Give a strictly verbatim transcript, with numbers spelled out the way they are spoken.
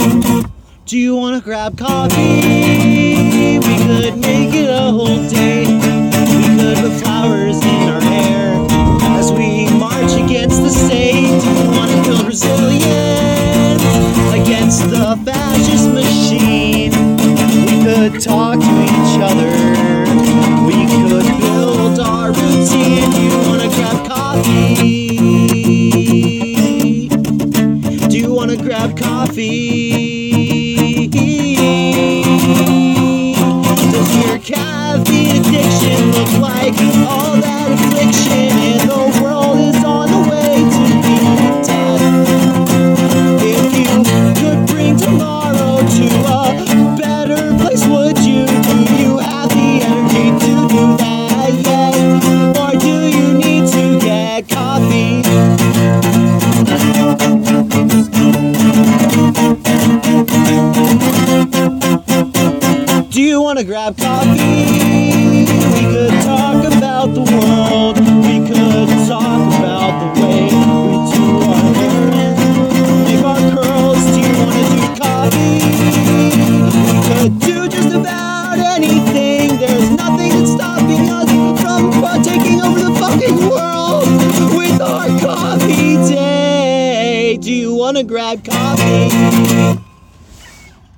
Do you wanna grab coffee? We could make it a whole day. We could put flowers in our hair as we march against the state. Do you wanna build resilience against the fascist machine? We could talk to each other. We could build our routine. Do you wanna grab coffee? Do you wanna grab coffee? Does your caffeine addiction look like all that affliction? And the world is on the way to being dead. If you could bring tomorrow to a better place, would you? Do you have the energy to do that yet? Or do you need to get coffee? Do you want to grab coffee? We could talk about the world. We could talk about the way we do our hair and make our curls. Do you want to do coffee? We could do just about anything. There's nothing that's stopping us from taking over the fucking world with our coffee day. Do you want to grab coffee?